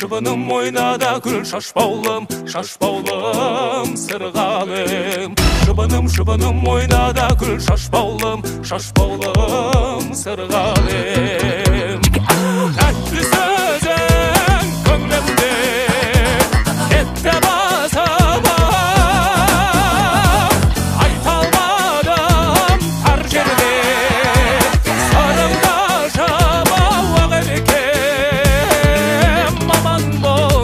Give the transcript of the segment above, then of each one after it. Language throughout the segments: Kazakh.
шыбыным ойнада күл шашбаулым, шашбаулым, сырғалым. Шыбыным ойнада күл шашбаулым, шашбаулым, сырғалым. Тәтті сөзің көңілімде, кетті басыма, айта алмадым тар жерде, сырымда жабау ақ еркем, аман бол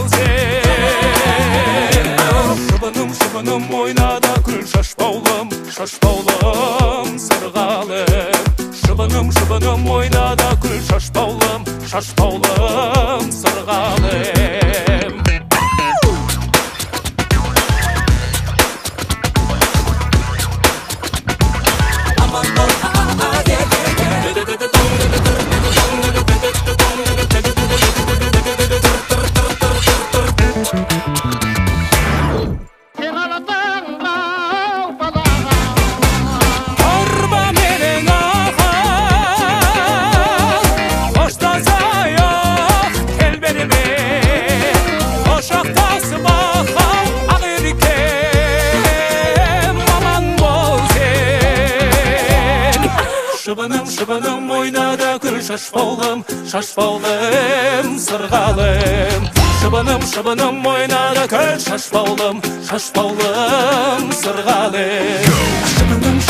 сен. Шыбыным ойнада күл шашбаулым, шашбаулым, сырғалым. Шыбыным ойнада күл шашбаулым, шашбаулым, сырғалым. Шыбыным ойнада күл шашбаулым, шашбаулым, сырғалым. Шыбыным ойнада күл шашбаулым, шашбаулым, сырғалым.